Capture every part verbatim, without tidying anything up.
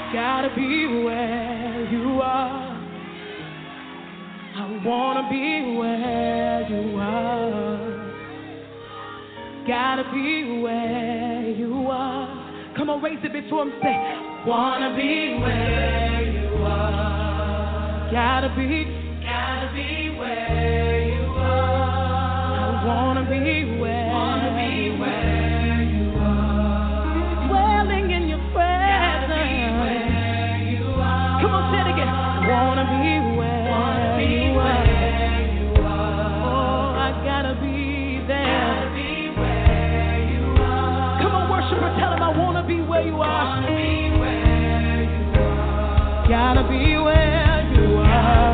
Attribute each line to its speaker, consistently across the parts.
Speaker 1: Gotta be where you are. I wanna be where you are. Gotta be where you are. Come on, raise it before him. Say, wanna be where you are. Gotta be, gotta be where you are. I wanna be where, wanna be where you are. Dwelling in your presence. Gotta be where you are. Come on, say it again. Wanna be where, wanna be you where are. You are. Oh, I gotta be there. Gotta be where you are. Come on, worshiper, tell him I wanna be where you are. Wanna be where you are. Gotta be where you are.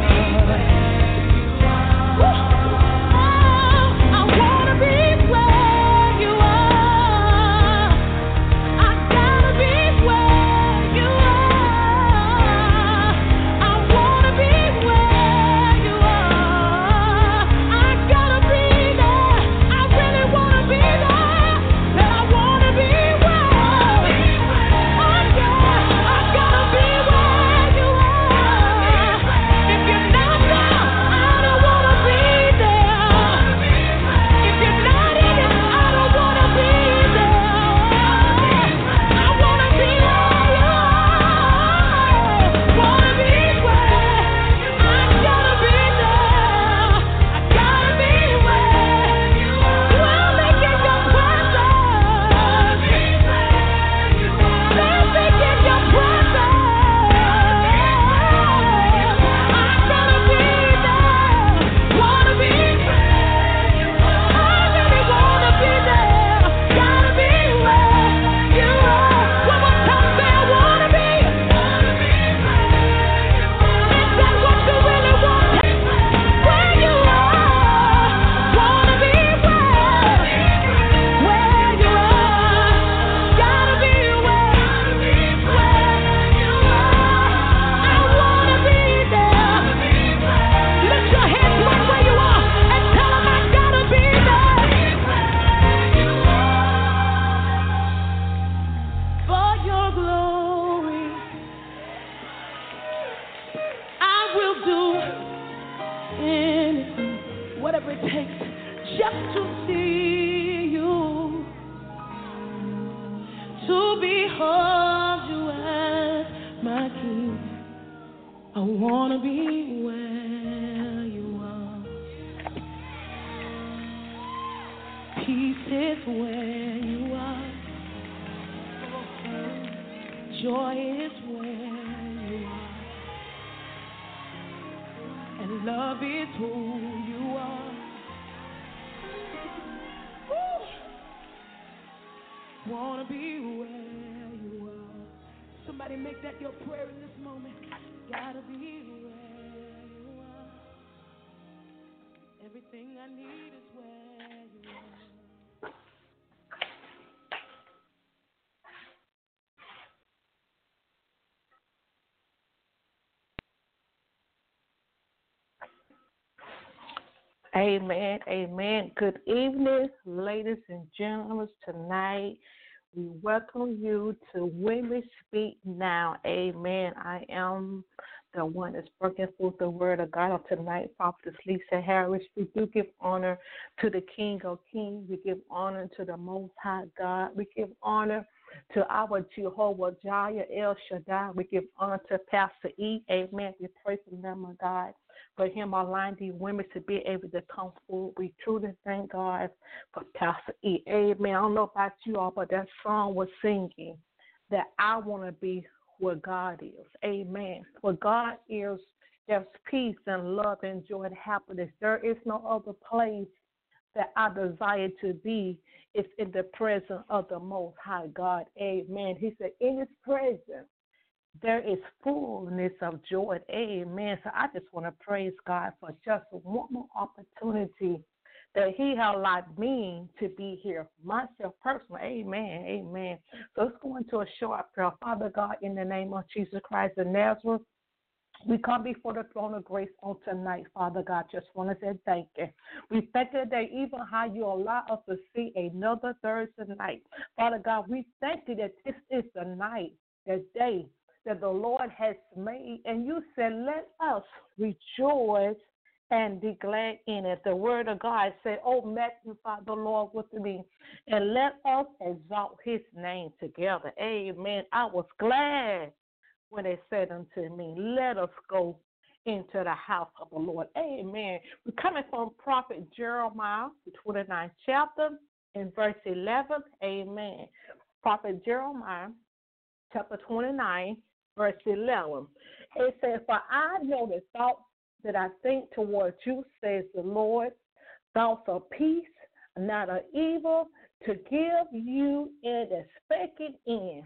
Speaker 2: Amen, amen. Good evening, ladies and gentlemen. Tonight, we welcome you to Women Speak Now. Amen. I am the one that's working forth the word of God on tonight, Prophetess Lisa Harris. We do give honor to the King of Kings. We give honor to the Most High God. We give honor to our Jehovah Jireh, El Shaddai. We give honor to Pastor E. Amen. We pray for them, of God. For him allowing these women to be able to come forward. We truly thank God for Pastor E. Amen. I don't know about you all, but that song was singing that I want to be where God is. Amen. Where God is, there's peace and love and joy and happiness. There is no other place that I desire to be. It's in the presence of the Most High God. Amen. He said, in his presence, there is fullness of joy. Amen. So I just want to praise God for just one more opportunity that he has allowed me to be here, myself personally. Amen. Amen. So let's go into a short prayer. Father God, in the name of Jesus Christ of Nazareth, we come before the throne of grace on tonight, Father God. Just want to say thank you. We thank you that even how you allow us to see another Thursday night. Father God, we thank you that this is the night, the day that the Lord has made, and you said, let us rejoice and be glad in it. The word of God said, oh, magnify the Lord with me, and let us exalt his name together. Amen. I was glad when they said unto me, let us go into the house of the Lord. Amen. We're coming from Prophet Jeremiah, the twenty-ninth chapter, in verse eleven. Amen. Prophet Jeremiah, chapter twenty-nine, verse eleven. It says, for I know the thoughts that I think towards you, says the Lord, thoughts of peace, not of evil, to give you an expected end.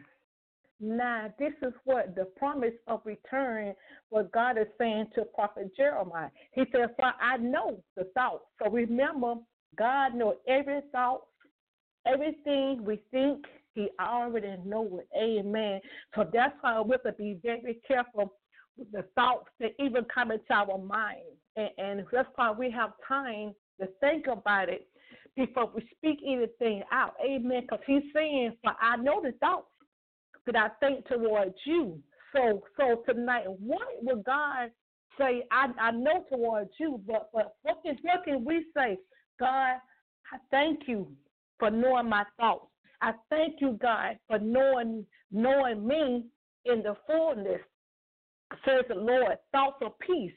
Speaker 2: Now, this is what the promise of return, what God is saying to Prophet Jeremiah. He said, for I know the thoughts. So remember, God knows every thought, everything we think, he already knows it. Amen. So that's why we have to be very careful with the thoughts that even come into our mind. And, and that's why we have time to think about it before we speak anything out. Amen. Because he's saying, for I know the thoughts that I think towards you. So so tonight, what will God say? I, I know towards you, but, but what, can, what can we say? God, I thank you for knowing my thoughts. I thank you, God, for knowing knowing me in the fullness, says the Lord, thoughts of peace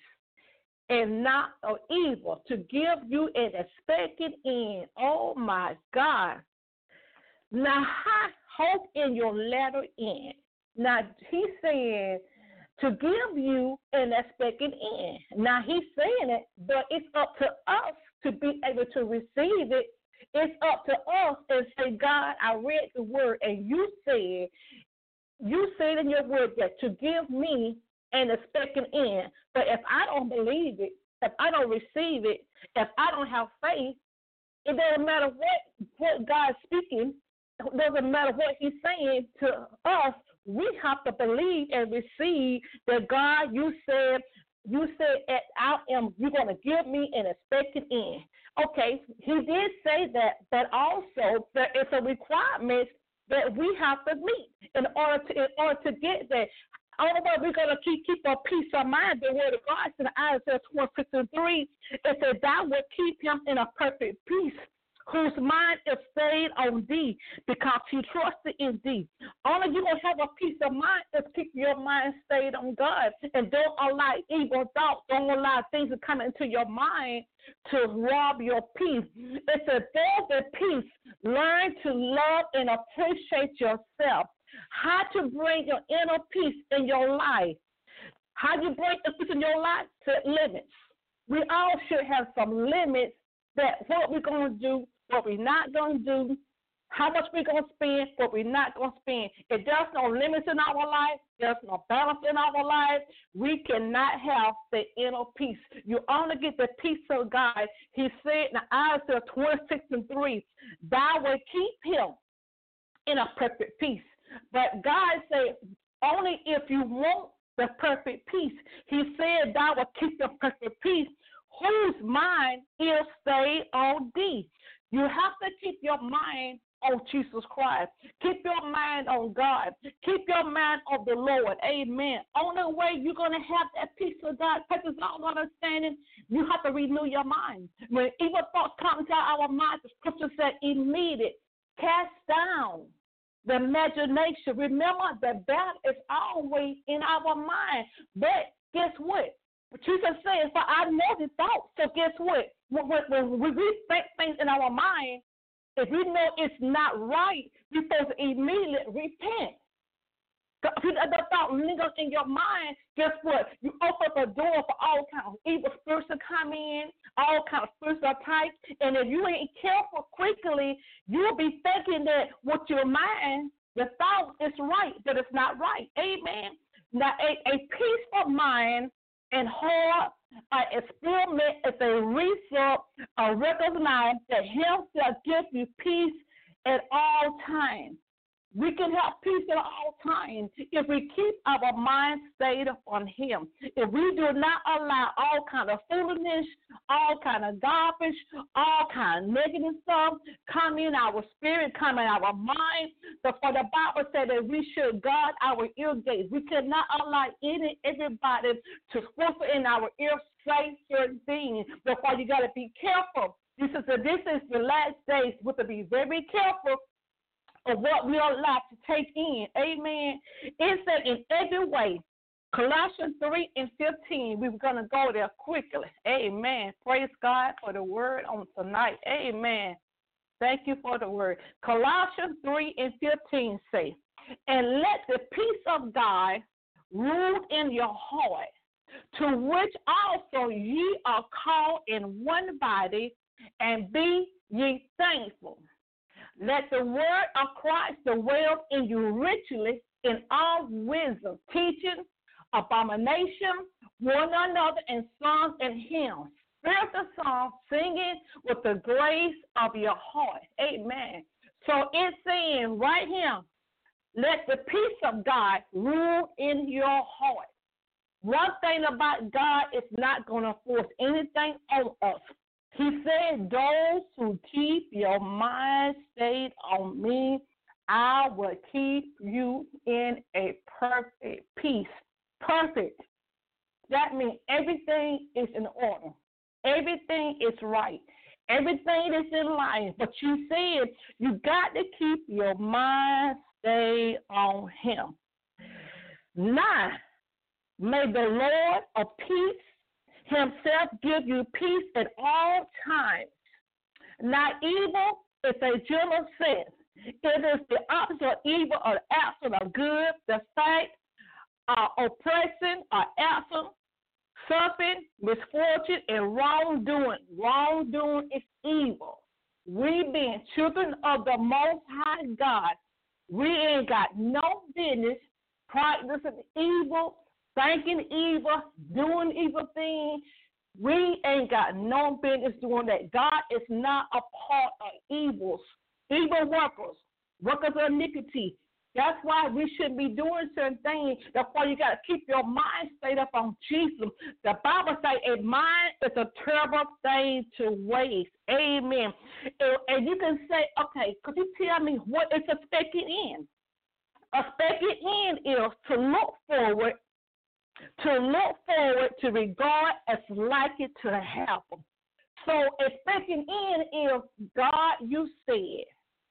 Speaker 2: and not of evil, to give you an expected end. Oh, my God. Now, I hope in your latter end. Now, he's saying to give you an expected end. Now, he's saying it, but it's up to us to be able to receive it. It's up to us and say, God, I read the word, and you said, you said in your word that to give me an expected end. But if I don't believe it, if I don't receive it, if I don't have faith, it doesn't matter what, what God's speaking. It doesn't matter what he's saying to us. We have to believe and receive that, God, you said, you said at I am, you're going to give me an expected end. Okay, he did say that, but also there is a requirement that we have to meet in order to in order to get there. Although we're going to keep, keep a peace of mind, the word of God in Isaiah twenty-six and three, it says, thou will keep him in a perfect peace, whose mind is stayed on thee, because he trusted in thee. Only you're going to have a peace of mind is keep your mind stayed on God. And don't allow evil thoughts, don't allow things to come into your mind to rob your peace. It's a there's a peace. Learn to love and appreciate yourself. How to bring your inner peace in your life. How do you bring the peace in your life? Set limits. We all should have some limits that what we're going to do, what we're not going to do, how much we're going to spend, what we're not going to spend. If there's no limits in our life, there's no balance in our life, we cannot have the inner peace. You only get the peace of God. He said in Isaiah twenty-six and three, thou will keep him in a perfect peace. But God said, only if you want the perfect peace. He said, thou will keep the perfect peace, whose mind is stayed on thee. You have to keep your mind on Jesus Christ. Keep your mind on God. Keep your mind on the Lord. Amen. Only way you're going to have that peace of God, purpose, all understanding, you have to renew your mind. When evil thoughts come into our minds, the scripture said, immediate, cast down the imagination. Remember, the battle is always in our mind. But guess what? Jesus says, for I know the thoughts. So guess what? When, when, when we think things in our mind, if we know it's not right, we're supposed to immediately repent. If the thought lingers in your mind, guess what? You open up a door for all kinds of evil spirits to come in, all kinds of spirits types, and if you ain't careful quickly, you'll be thinking that with your mind, the thought is right, but it's not right. Amen. Now, a, a peaceful mind and heart, an experiment is a result of recognize that Him shall give you peace at all times. We can have peace at all times if we keep our mind stayed on him. If we do not allow all kind of foolishness, all kind of garbage, all kind of negative stuff come in our spirit, come in our mind. But for the Bible said that we should guard our ear gates. We cannot allow any everybody to whisper in our ear, say certain things. Therefore, you got to be careful. This is the this is the last days. We have to be very careful of what we are allowed to take in. Amen. It said in every way, Colossians three and fifteen, we were going to go there quickly. Amen. Praise God for the word on tonight. Amen. Thank you for the word. Colossians three and fifteen say, and let the peace of God rule in your heart, to which also ye are called in one body, and be ye thankful. Let the word of Christ dwell in you richly in all wisdom, teaching, abomination, one another in songs and hymns, spiritual songs, singing with the grace of your heart. Amen. So it's saying right here, let the peace of God rule in your heart. One thing about God is not going to force anything on us. He said, those who keep your mind stayed on me, I will keep you in a perfect peace. Perfect. That means everything is in order. Everything is right. Everything is in line. But you said you got to keep your mind stayed on him. Now, may the Lord of peace himself give you peace at all times. Now, evil is a general sense. It is the opposite of evil or the absence of good, the fact, uh, oppression or absence, suffering, misfortune, and wrongdoing. Wrongdoing is evil. We being children of the Most High God, we ain't got no business practicing evil, thinking evil, doing evil things. We ain't got no business doing that. God is not a part of evils, evil workers, workers of iniquity. That's why we shouldn't be doing certain things. That's why you got to keep your mind stayed up on Jesus. The Bible says a mind is a terrible thing to waste. Amen. And, and you can say, okay, could you tell me what is expected in? Expected in is to look forward to look forward to regard as likely to happen. So expecting in is, God, you said,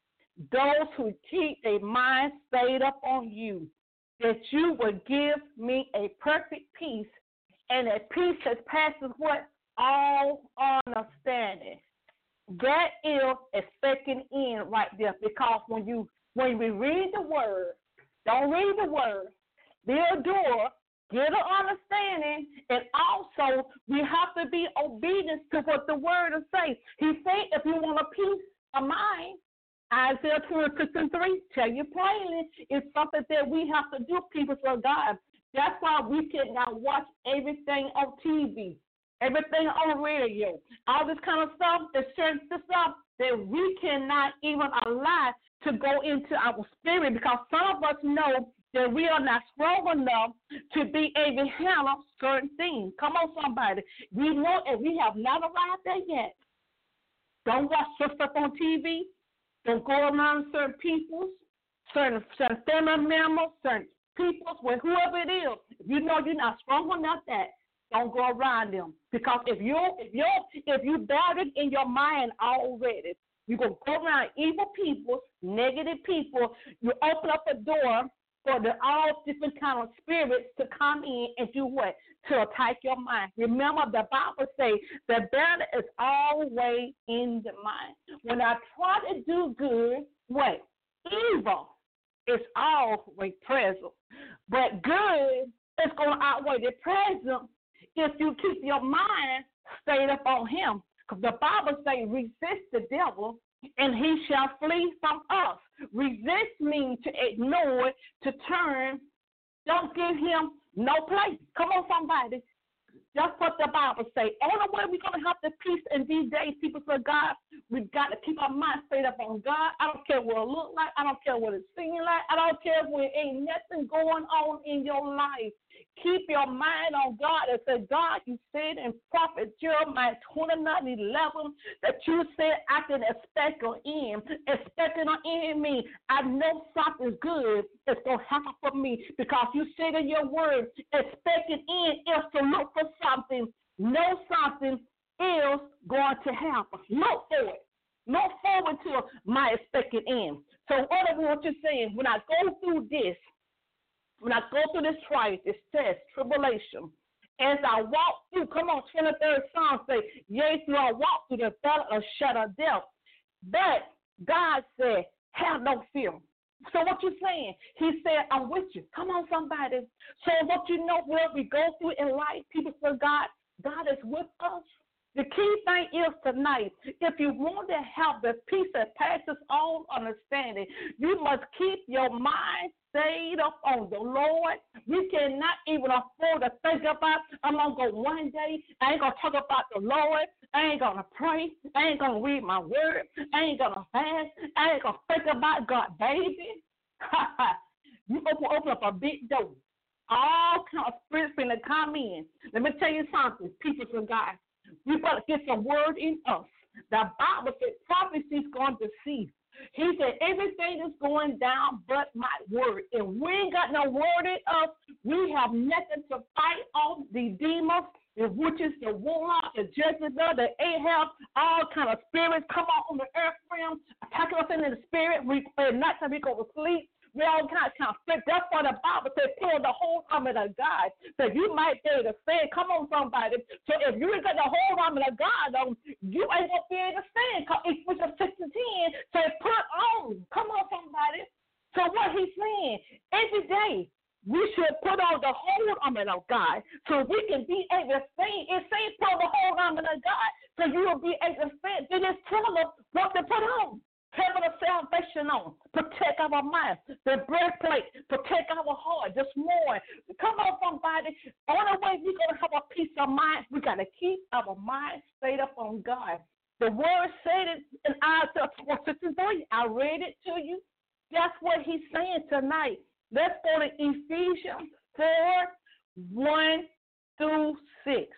Speaker 2: those who keep their mind stayed up on you, that you would give me a perfect peace, and a peace that passes what? All understanding. That is expecting in right there, because when you when we read the word, don't read the word, be a doer, get an understanding, and also we have to be obedient to what the word is saying. He said if you want a peace of mind, Isaiah twenty-six and three, tell you plainly, it's something that we have to do, people of God. That's why we cannot watch everything on T V, everything on radio, all this kind of stuff, the certain stuff that we cannot even allow to go into our spirit, because some of us know that we are not strong enough to be able to handle certain things. Come on, somebody. We know, and we have not arrived there yet. Don't watch some stuff on T V. Don't go around certain people, certain, certain family members, certain people, with whoever it is. If you know you're not strong enough that, don't go around them. Because if you if you if you battered in your mind already, you're gonna go around evil people, negative people. You open up a door for the all different kind of spirits to come in and do what? To attack your mind. Remember, the Bible says the battle is always in the mind. When I try to do good, what? Evil is always present. But good is going to outweigh the present if you keep your mind stayed up on him. Because the Bible says resist the devil and he shall flee from us. Resist means to ignore, to turn. Don't give him no place. Come on, somebody. That's what the Bible say. Only way we're going to have the peace in these days, people say, God, we've got to keep our mind stayed up on God. I don't care what it look like. I don't care what it seems like. I don't care if there ain't nothing going on in your life. Keep your mind on God and say, God, you said in Prophet Jeremiah twenty-nine eleven that you said I can expect an end. Expecting an end means I know something good is going to happen for me because you said in your word, expecting end is to look for something, know something is going to happen. Look for it. Look forward to my expected end. So what you're saying, when I go through this, when I go through this trial, this test, tribulation, as I walk through, come on, twenty-third Psalm say, yea, through I walk through the valley of shadow of death. But God said, have no fear. So what you saying? He said, I'm with you. Come on, somebody. So what you know, where we go through in life, people say, God, God is with us. The key thing is tonight, if you want to have the peace that passes all understanding, you must keep your mind stayed up on the Lord. You cannot even afford to think about, I'm going to go one day, I ain't going to talk about the Lord, I ain't going to pray, I ain't going to read my word, I ain't going to fast, I ain't going to think about God, baby. You open, open up a big door. All kinds of spirits going to come in. Let me tell you something, people from God. We better get some word in us. The Bible said prophecy is going to cease. He said everything is going down but my word. If we ain't got no word in us, we have nothing to fight off the demons, the witches, the warlock, the Jezebel, the Ahab, all kind of spirits come out on the earth realm, attacking us in the spirit. We at night time we go to sleep. We all kind of, kind of fit. That's why the Bible says, pull the whole armor of God. So you might be able to stand. Come on, somebody. So if you ain't got the whole armor of God on, you ain't going to be able to stand. Ephesians six and ten says, put on. Come on, somebody. So what he's saying, every day, we should put on the whole armor of God so we can be able to stand. It says put the whole armor of God so you will be able to stand. Then it's telling us what to put on. Heaven of salvation on. Protect our mind. The breastplate. Protect our heart this morning. Come on, somebody. Only way we're going to have a peace of mind, we got to keep our mind stayed up on God. The word said it in Isaiah sixty-three. I read it to you. That's what he's saying tonight. Let's go to Ephesians four, one through six.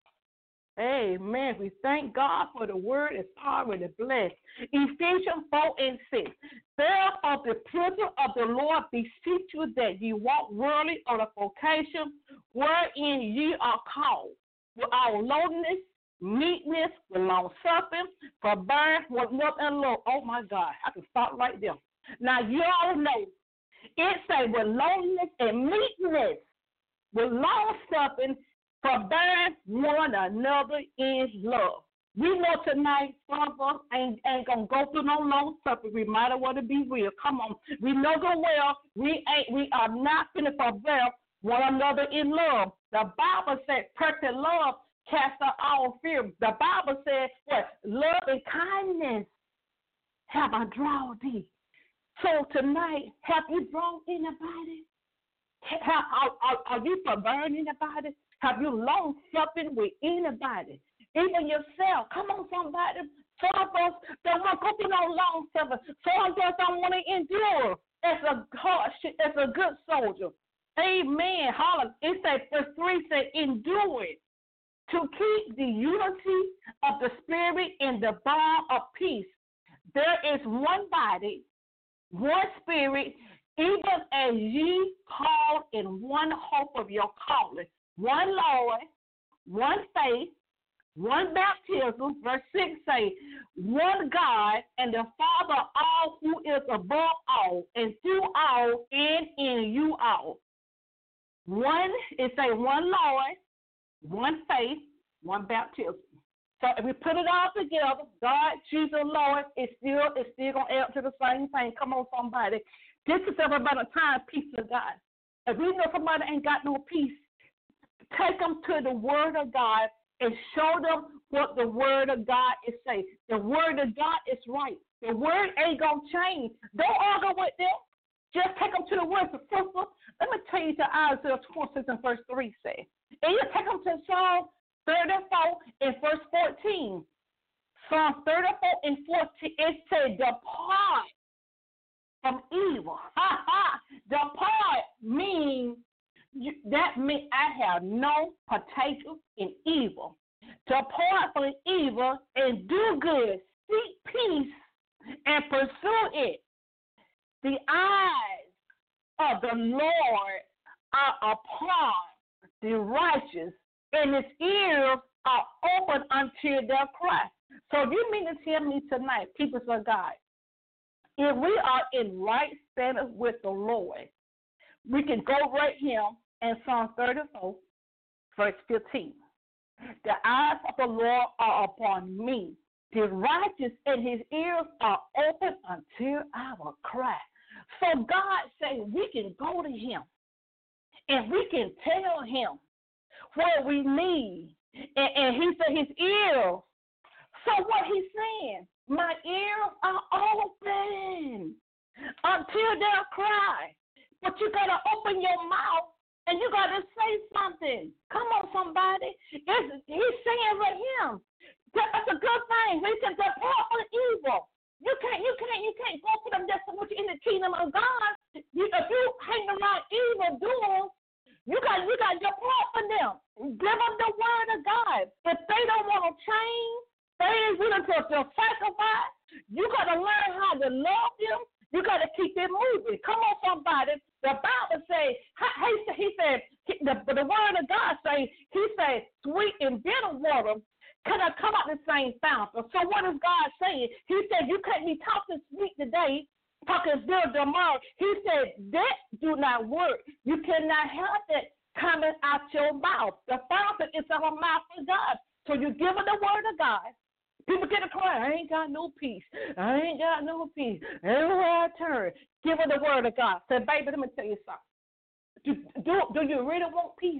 Speaker 2: Amen. We thank God for the word. It's already blessed. Ephesians four and six. Therefore, the prisoner of the Lord beseech you that ye walk worthy of the vocation wherein ye are called, with all lowliness, meekness, with long suffering, forbearing one another in love. Oh my God, I can stop right there. Now you all know it say with lowliness and meekness, with long suffering, forbearing one another in love. We know tonight some of us ain't, ain't going to go through no long suffering. We might as well be real. Come on. We know good well we ain't. We are not going to forbear one another in love. The Bible said perfect love casts out all fear. The Bible said what? Love and kindness have I drawn thee. So tonight, have you drawn anybody? Have, are, are, are you forbearing anybody? Have you long suffering with anybody? Even yourself. Come on, somebody. Some of us don't want to go through no long suffering. Some of us don't want to endure as a hardship, as a good soldier. Amen. Holla. It says, verse three says, endure it to keep the unity of the spirit in the bond of peace. There is one body, one spirit, even as ye called in one hope of your calling. One Lord, one faith, one baptism. Verse six say, one God and the Father of all, who is above all and through all and in you all. One, it say one Lord, one faith, one baptism. So if we put it all together, God, Jesus, Lord, it's still it's still gonna add to the same thing. Come on, somebody. This is about a time peace of God. If we know somebody ain't got no peace, take them to the Word of God and show them what the Word of God is saying. The Word of God is right. The Word ain't going to change. Don't argue with them. Just take them to the Word. So, sister, let me tell you to Isaiah twenty-six and verse three say, And you take them to Psalm thirty-four and verse fourteen. Psalm thirty-four and fourteen, it said, depart from evil. Ha ha. Depart means, that means I have no partaker in evil. Depart from evil and do good. Seek peace and pursue it. The eyes of the Lord are upon the righteous, and his ears are open unto their cry. So you mean to tell me tonight, people of God, if we are in right standing with the Lord, we can go right here in Psalm thirty-four, verse fifteen. The eyes of the Lord are upon me. The righteous and his ears are open until our cry. So God said we can go to him and we can tell him what we need. And, and he said his ears. So what he's saying, my ears are open until they'll cry. But you got to open your mouth and you got to say something. Come on, somebody. It's, he's saying right here, that's a good thing. He said, depart from evil. You can't, you can't, you can't go for them that's what you in the kingdom of God. You, if you hang around evil doers, you got, you got to depart from them. Give them the word of God. If they don't want to change, they ain't willing to, to sacrifice. You got to learn how to love them. You got to keep it moving. Come on, somebody. The Bible say, he, he said, the, the word of God say, he said, sweet and bitter water cannot come out the same fountain. So what is God saying? He said, you can't be talking sweet today, talking bitter tomorrow. He said, that do not work. You cannot have that coming out your mouth. The fountain is our mouth of God. So you give it the word of God. People get a cry, I ain't got no peace. I ain't got no peace. Everywhere I turn, give her the word of God. Say, baby, let me tell you something. Do, do, do you really want peace?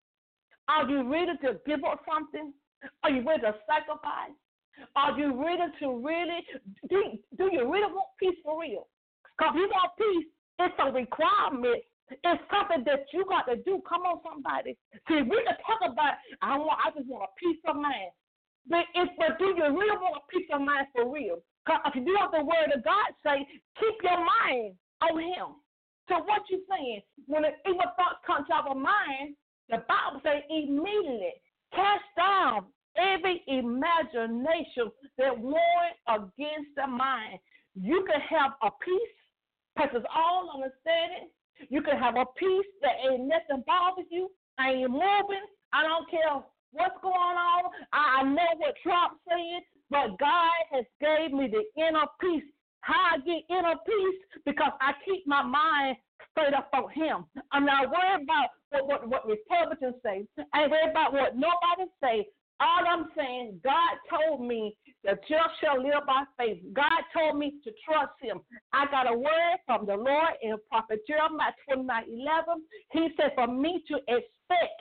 Speaker 2: Are you ready to give up something? Are you ready to sacrifice? Are you ready to really, do, do you really want peace for real? Because if you want peace, it's a requirement. It's something that you got to do. Come on, somebody. See, we can talk about, I want, I just want a peace of mind. But, if, but do you really want a peace of mind for real? Because if you do what the word of God say, keep your mind on him. So what you saying? When an evil thought comes to our mind, the Bible says immediately cast down every imagination that warns against the mind. You can have a peace, passes all understanding. You can have a peace that ain't nothing bothers you. I ain't moving. I don't care what's going on. I know what Trump said, but God has gave me the inner peace. How I get inner peace? Because I keep my mind straight up on him. I'm not worried about what, what, what Republicans say. I ain't worried about what nobody say. All I'm saying, God told me the just shall live by faith. God told me to trust him. I got a word from the Lord in Prophet Jeremiah twenty-nine eleven. He said for me to expect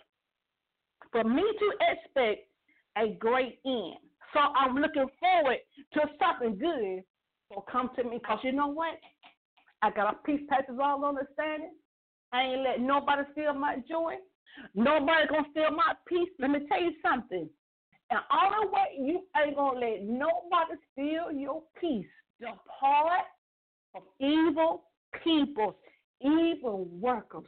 Speaker 2: For me to expect a great end. So I'm looking forward to something good will come to me. Because you know what? I got a peace passes all understanding. I ain't letting nobody steal my joy. Nobody going to steal my peace. Let me tell you something. And all the way you ain't going to let nobody steal your peace. Depart from evil people, evil workers.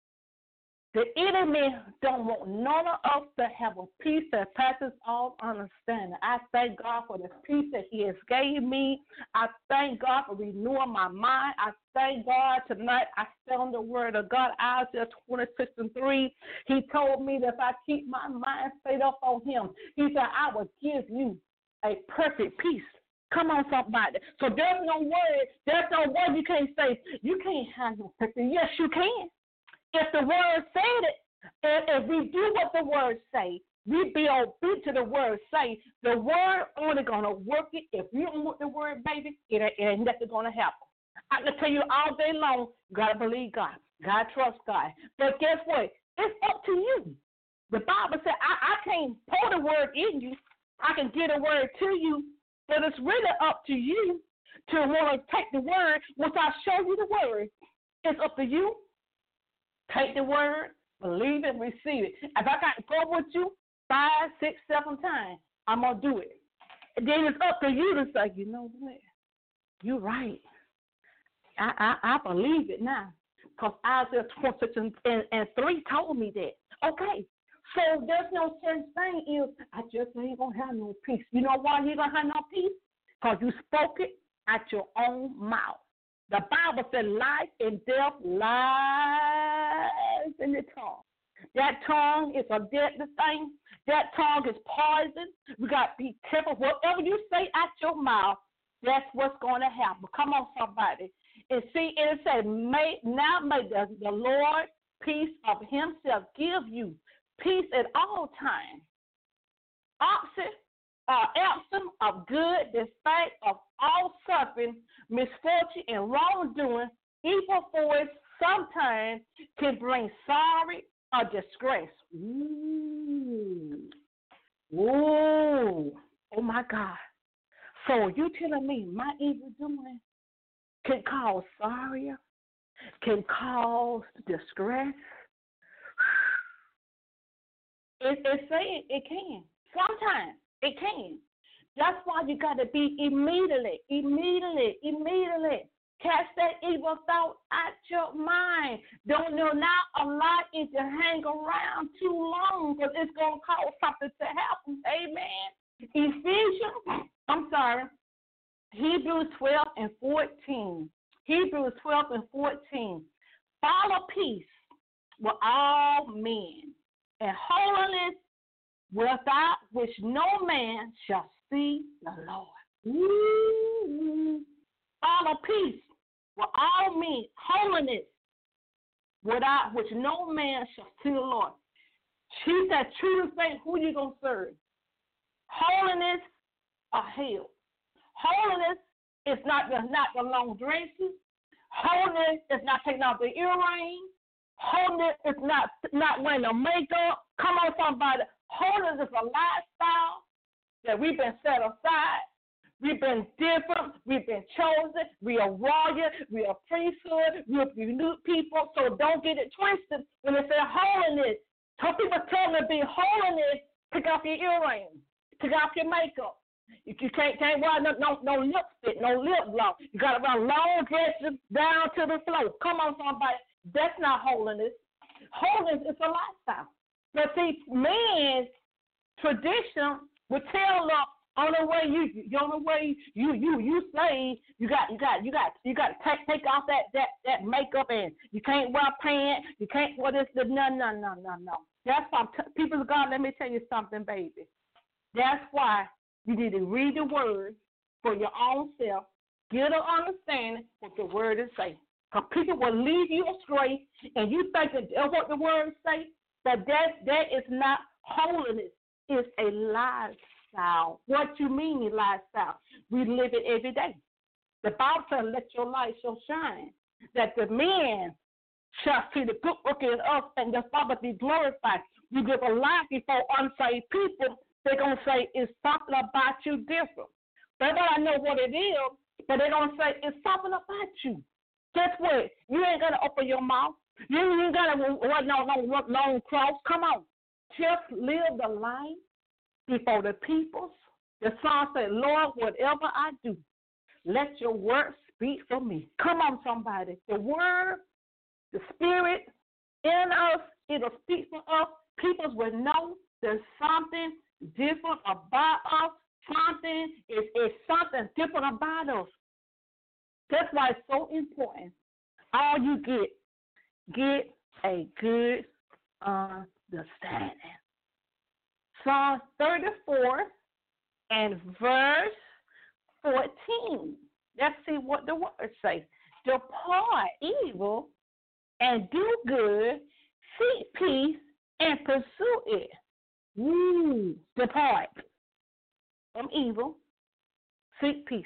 Speaker 2: The enemy don't want none of us to have a peace that passes all understanding. I thank God for the peace that he has gave me. I thank God for renewing my mind. I thank God tonight I stand on the word of God, Isaiah twenty-six and three. He told me that if I keep my mind stayed up on him, he said, I will give you a perfect peace. Come on, somebody. So there's no word, there's no word you can't say. You can't have no perfect. Yes, you can. If the word said it, and if we do what the word say, we be obedient to the word say, the word only going to work it. If you don't want the word, baby, it ain't, it ain't nothing going to happen. I can tell you all day long, you got to believe God. God trust God. But guess what? It's up to you. The Bible said, I, I can't pour the word in you. I can get a word to you, but it's really up to you to want to take the word once I show you the word. It's up to you. Take the word, Believe it, receive it. If I got to go with you five, six, seven times, I'm going to do it. And then it's up to you to say, you know what? You're right. I, I, I believe it now. Because Isaiah twenty-six and, and, and three told me that. Okay. So there's no such thing if I just ain't going to have no peace. You know why you going to have no peace? Because you spoke it at your own mouth. The Bible said life and death lies in the tongue. That tongue is a deadly thing. That tongue is poison. We got to be careful. Whatever you say at your mouth, that's what's going to happen. Come on, somebody. And see, it said, may, now may the, the Lord, peace of himself, give you peace at all times. Opposite, uh, absent of good, despite of all suffering, misfortune, and wrongdoing, evil force sometimes can bring sorrow or disgrace. Ooh. Ooh. Oh, my God. So you telling me my evil doing can cause sorrow, can cause distress? It, it's saying it can. Sometimes it can. That's why you got to be immediately, immediately, immediately. Cast that evil thought out your mind. Don't know not allow it to hang around too long because it's going to cause something to happen. Amen. Ephesians, I'm sorry, Hebrews twelve and fourteen. Hebrews twelve and fourteen. Follow peace with all men and holiness without which no man shall see the Lord. Ooh. Follow peace with all men, holiness without which no man shall see the Lord. She said, truly say, who you going to serve? Holiness or hell? Holiness is not the, not the long dresses. Holiness is not taking off the earrings. Holiness is not, not wearing the makeup. Come on, somebody. Holiness is a lifestyle that we've been set aside. We've been different. We've been chosen. We are royal. We are priesthood. We are unique people. So don't get it twisted when they say holiness. Some people tell me to be holiness, take off your earrings, take off your makeup. You, you can't, can't wear no, no, no lipstick, no lip gloss. You got to wear long dresses down to the floor. Come on, somebody. That's not holiness. Holiness is a lifestyle. But see, man's tradition would tell us on the way you, you on the way you you you say you got you got you got you got to take take off that, that that makeup and you can't wear pants. You can't wear this. The, no no no no no. That's why t- people of God. Let me tell you something, baby. That's why you need to read the word for your own self. Get an understanding what the word is saying. Because people will lead you astray, and you think that that's what the word say, but that that is not holiness. It's a lifestyle. What you mean lifestyle? We live it every day. The Bible says, let your light so shine, that the men shall see the good work in us, and the Father be glorified. You give a lie before unsaved people, they're going to say, it's something about you different. They don't know what it is, but they're going to say, it's something about you. Guess what? You ain't got to open your mouth. You ain't got to run no, no, no long cross. Come on. Just live the life before the peoples. The song said, Lord, whatever I do, let your word speak for me. Come on, somebody. The word, the spirit in us, it'll speak for us. Peoples will know there's something different about us. Something is, is something different about us. That's why it's so important. All you get, get a good understanding. Psalm thirty-four and verse fourteen. Let's see what the word says. Depart evil and do good, seek peace and pursue it. Woo. Depart from evil, seek peace.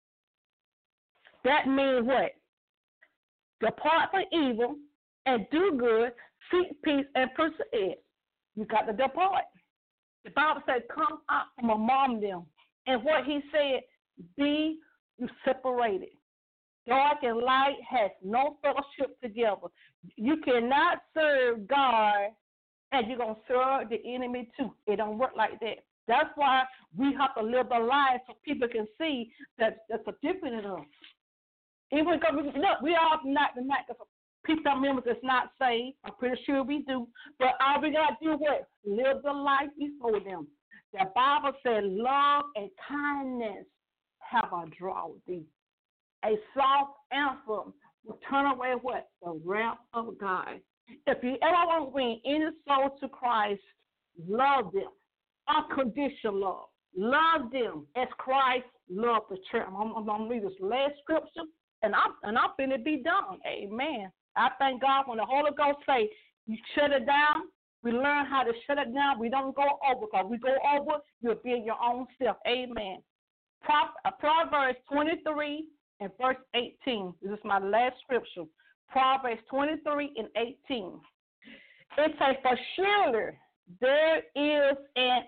Speaker 2: That means what? Depart from evil and do good, seek peace and pursue it. You got to depart. The Bible said, come out from among them. And what he said, be you separated. Dark and light has no fellowship together. You cannot serve God and you're going to serve the enemy too. It don't work like that. That's why we have to live the life so people can see that there's a difference in us. Even because we, look, we all not the night because people members that's not saved. I'm pretty sure we do. But all we got to do what? Live the life before them. The Bible said love and kindness have a draw thee. A soft answer will turn away what? The wrath of God. If you ever want to bring any soul to Christ, love them. Unconditional love. Love them as Christ loved the church. I'm, I'm going to read this last scripture, and I'm, and I'm finna be done. Amen. I thank God when the Holy Ghost say, you shut it down, we learn how to shut it down. We don't go over, because we go over, you'll be in your own self. Amen. Pro- Proverbs twenty-three and verse eighteen. This is my last scripture. Proverbs twenty-three and eighteen. It says, for surely there is an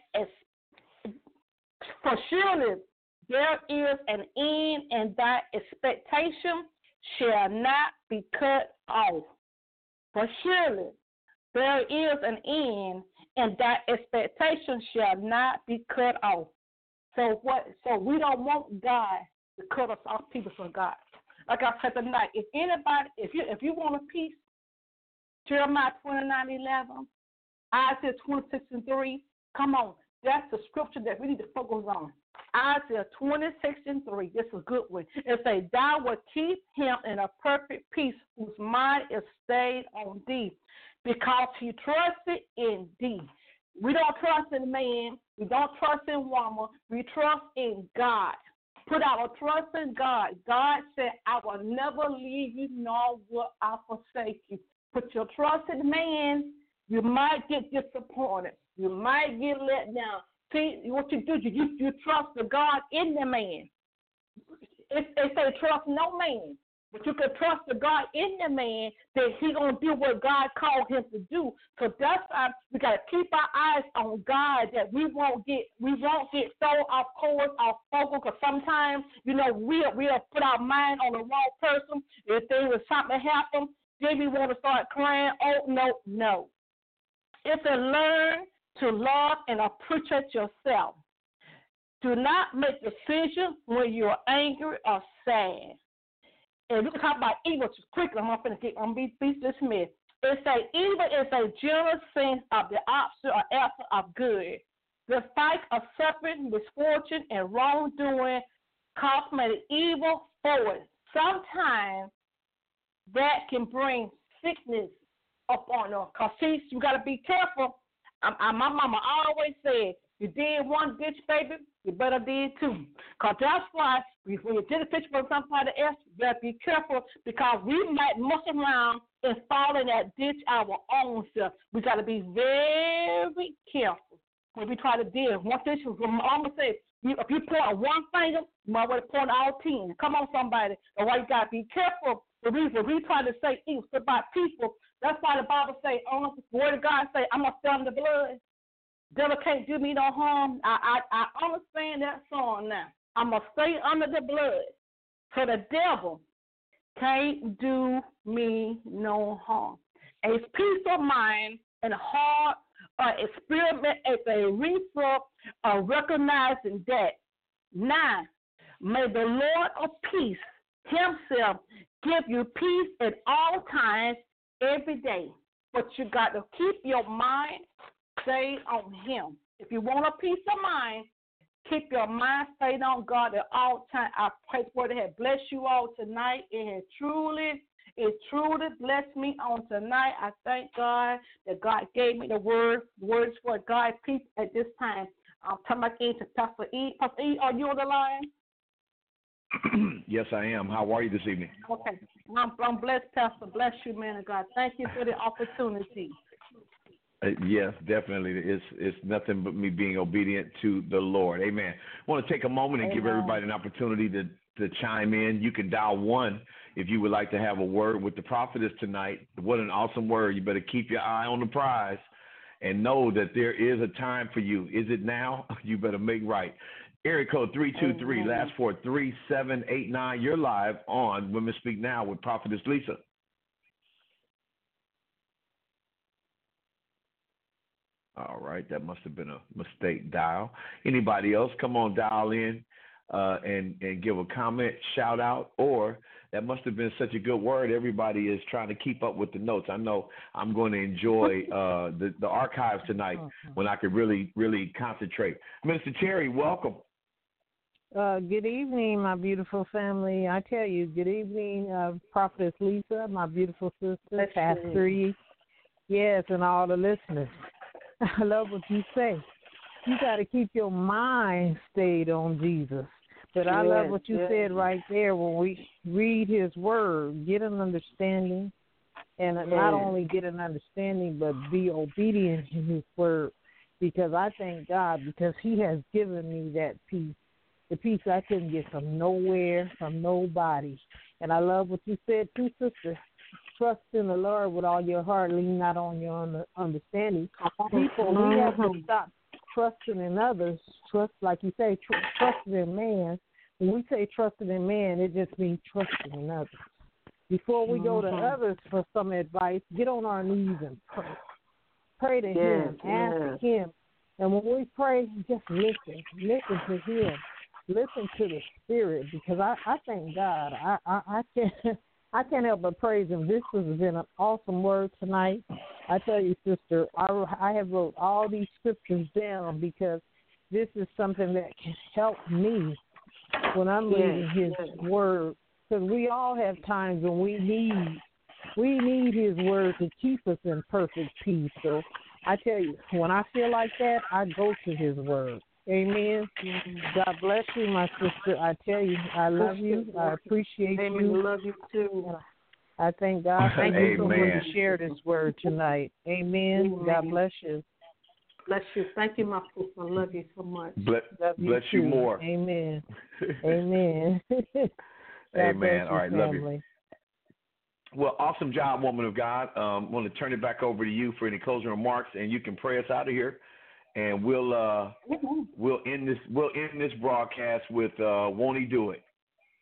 Speaker 2: for surely there is an end, and thy expectation shall not be cut off. For surely there is an end, and thy expectation shall not be cut off. So what? So we don't want God to cut us off, people from God. Like I said tonight, if anybody, if you if you want a peace, Jeremiah twenty-nine eleven, Isaiah twenty-six and three, come on. That's the scripture that we need to focus on. Isaiah twenty-six and three, this is a good one. It says, thou wilt keep him in a perfect peace, whose mind is stayed on thee, because he trusted in thee. We don't trust in man. We don't trust in woman. We trust in God. Put our trust in God. God said, I will never leave you, nor will I forsake you. Put your trust in man, you might get disappointed. You might get let down. See, what you do, you, you trust the God in the man. It, it say trust no man, but you can trust the God in the man that he going to do what God called him to do. So that's why we got to keep our eyes on God, that we won't get we won't get thrown off course, off focus, because sometimes, you know, we'll, we'll put our mind on the wrong person. If there was something happen, then we want to start crying. Oh, no, no. It's a learn to love and appreciate yourself. Do not make decisions when you're angry or sad. And we can talk about evil just quickly. I'm not going to get on be dismissed. It says evil is a general sense of the opposite or absence of good. The fight of suffering, misfortune, and wrongdoing cosmetic evil forward. Sometimes that can bring sickness upon us. Because, see, you got to be careful. I, I, my mama always said, you did one ditch, baby, you better did two. Because that's why when you did a picture for somebody else, you better be careful, because we might mess around and fall in that ditch our own self. We got to be very careful when we try to deal. One thing, mama said, if you point one finger, you might want to point all ten. Come on, somebody. That's why you got to be careful. The reason we try to say evil about people, that's why the Bible say, oh, the word of God say, I'm going to stand the blood. Devil can't do me no harm. I, I, I understand that song now. I'm going to stay under the blood. So the devil can't do me no harm. A peace of mind and heart uh, experiment as a result of recognizing that. Now, may the Lord of peace himself give you peace at all times, every day. But you got to keep your mind stayed on him. If you want a peace of mind, keep your mind stayed on God at all times. I pray for it has blessed you all tonight. It has truly, it truly blessed me on tonight. I thank God that God gave me the word, words for God's peace at this time. I'm talking back into Pastor E. Pastor E, are you on the line?
Speaker 3: Yes, I am. How are you this evening?
Speaker 2: Okay. I'm, I'm blessed, Pastor. Bless you, man of God. Thank you for the opportunity.
Speaker 3: Uh, yes, definitely. It's it's nothing but me being obedient to the Lord. Amen. I want to take a moment and Amen. Give everybody an opportunity to, to chime in. You can dial one if you would like to have a word with the prophetess tonight. What an awesome word. You better keep your eye on the prize and know that there is a time for you. Is it now? You better make right. Area code three two three, last four, three seven eight nine. You're live on Women Speak Now with Prophetess Lisa. All right, that must have been a mistake dial. Anybody else, come on, dial in uh, and, and give a comment, shout out, or that must have been such a good word. Everybody is trying to keep up with the notes. I know I'm going to enjoy uh, the, the archives tonight when I could really, really concentrate. Mister Cherry, welcome.
Speaker 4: Uh, good evening, my beautiful family. I tell you, good evening, uh, Prophetess Lisa, my beautiful sister, Pastor E. Yes, and all the listeners. I love what you say. You got to keep your mind stayed on Jesus. But I yes, love what you yes. said right there when we read his word, get an understanding, and yes. not only get an understanding, but be obedient to his word. Because I thank God because he has given me that peace. The peace I couldn't get from nowhere, from nobody. And I love what you said too, sister. Trust in the Lord with all your heart, lean not on your understanding. People, we have to stop trusting in others. Trust, like you say, tr- trusting in man. When we say trusting in man, it just means trusting in others. Before we go to others for some advice, get on our knees and pray. Pray to yes, him, yes. ask him. And when we pray, just listen. Listen to him. Listen to the Spirit, because I, I thank God. I, I, I can't I can't help but praise him. This has been an awesome word tonight. I tell you, sister, I, I have wrote all these scriptures down because this is something that can help me when I'm reading yes, his yes. word. Because we all have times when we need we need his word to keep us in perfect peace. So I tell you, when I feel like that, I go to his word. Amen. God bless you, my sister. I tell you, I love you. I appreciate
Speaker 2: Amen.
Speaker 4: you.
Speaker 2: I love you too.
Speaker 4: I thank God. Thank you so much to share this word tonight. Amen. Amen. God bless you.
Speaker 2: Bless you. Thank you, my sister. I love you so much.
Speaker 3: Bless, bless you, you more.
Speaker 4: Amen. Amen.
Speaker 3: Amen. All right, family. Love you. Well, awesome job, woman of God. Um, I want to turn it back over to you for any closing remarks, and you can pray us out of here. And we'll uh, mm-hmm. we'll end this we'll end this broadcast with uh, "Won't He Do It?"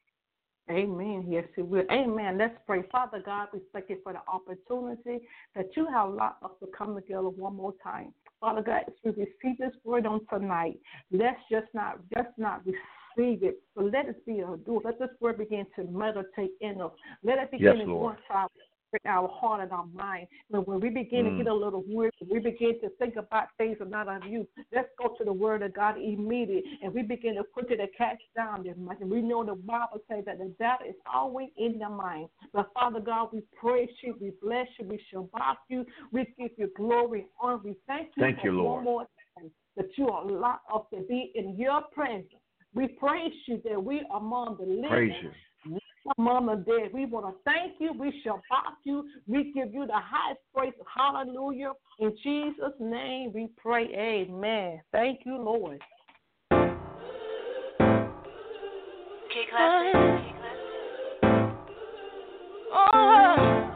Speaker 2: Amen. Yes, He will. Amen. Let's pray. Father God, we thank you for the opportunity that you have allowed us to come together one more time. Father God, as we receive this word on tonight, let's just not just not receive it, but let it be a do. Let this word begin to meditate in us. Let it begin
Speaker 3: yes,
Speaker 2: to
Speaker 3: Lord.
Speaker 2: go inside our heart and our mind. But when we begin mm. to get a little weird, we begin to think about things that are not of you. Let's go to the word of God immediately, and we begin to quickly to catch down this mind. And we know the Bible says that the doubt is always in the mind. But Father God, we praise you, we bless you, we shall back you, we give you glory and honor. We thank you
Speaker 3: thank
Speaker 2: for
Speaker 3: you,
Speaker 2: one
Speaker 3: Lord.
Speaker 2: more time that you allow us to be in your presence. We praise you that we are among the living.
Speaker 3: Praise you.
Speaker 2: Mama dead. We want to thank you. We shall back you. We give you the highest praise. Hallelujah. In Jesus' name we pray. Amen. Thank you, Lord.
Speaker 1: Oh,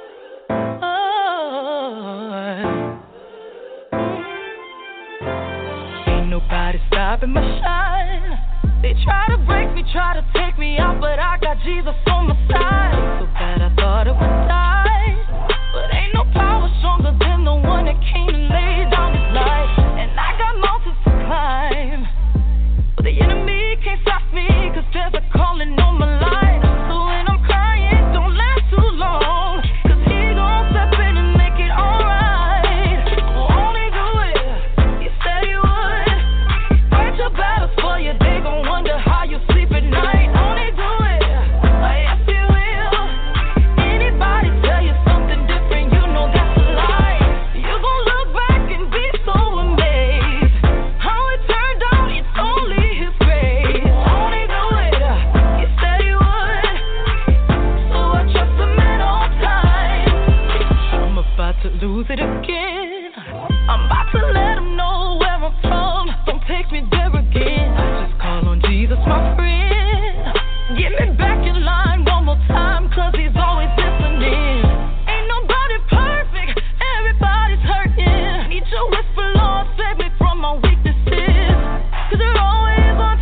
Speaker 1: oh. Ain't nobody stopping my shine. They try to break me, try to take me out, but I got Jesus on my side. So bad I thought it would die, but ain't no power stronger than the one that came and laid down his life. And I got mountains to climb, but the enemy can't stop me, cause there's a calling on my life. So when I'm crying, don't last too long, cause he gon' step in and make it alright. Won't he do it? He said he would. Fight your battles for you, they gon' wonder how you sleep at night. Won't he do it? Yes, he will. Anybody tell you something different, you know that's a lie. You gon' look back and be so amazed how it turned out, it's only his grace. Won't he do it? He said he would. So I trust him at all times. I'm about to lose it again. I'm about to let him know where I'm from. Don't take me there again. I just call on Jesus, my friend. Get me back in line one more time, cause he's always listening. Ain't nobody perfect, everybody's hurting. Need your whisper, Lord, save me from my weaknesses, cause you're always on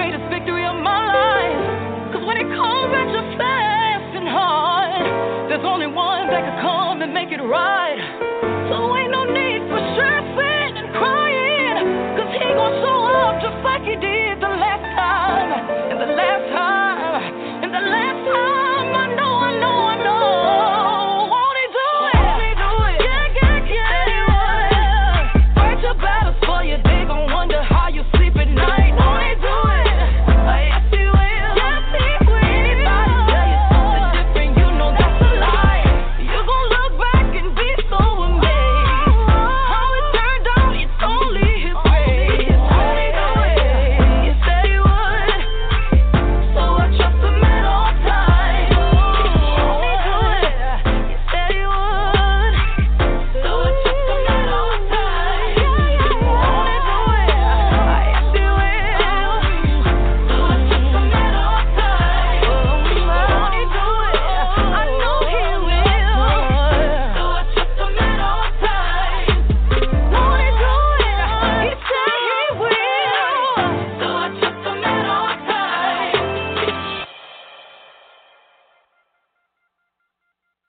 Speaker 1: greatest victory of my life. Cause when it comes at you fast and hard, there's only one that can come and make it right.